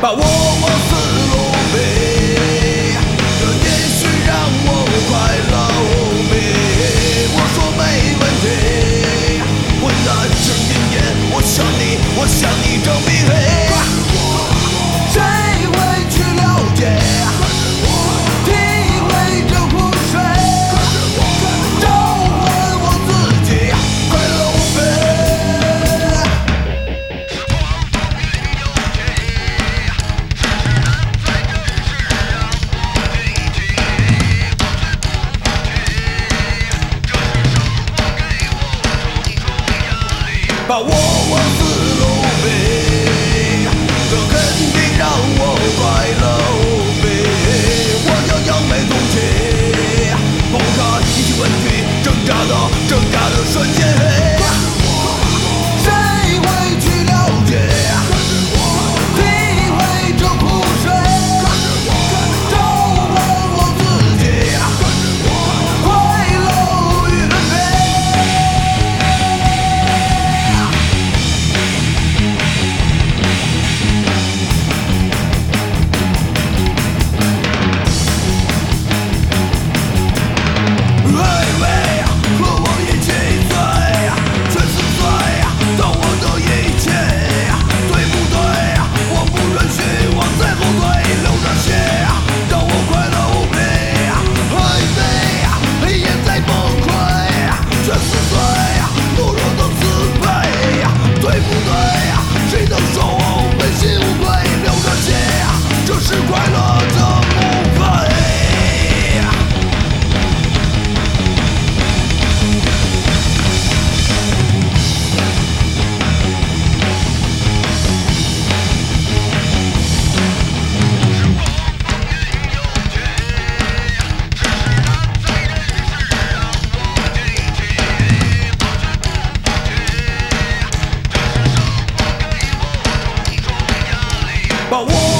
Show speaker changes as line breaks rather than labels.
把我往死路逼，这也许让我快乐无比。我说没问题，混乱成云烟，我向你证明。谁会去了解？体会这苦水，召唤我自己，快乐无比。把我往死路逼，这肯定让我快乐无比。我要扬眉吐气，抛开一切问题，挣扎的瞬间。谁会去了解？体会这苦水，召唤我自己，快乐与分别。和我一起醉，全是罪，当我的一切，对不对？我不允许我在后退，流着血，让我快乐无比。黑夜在崩溃，全是罪，懦弱的自卑，对不对？谁能说我问心无愧，流着血，这是快乐的无悔。把我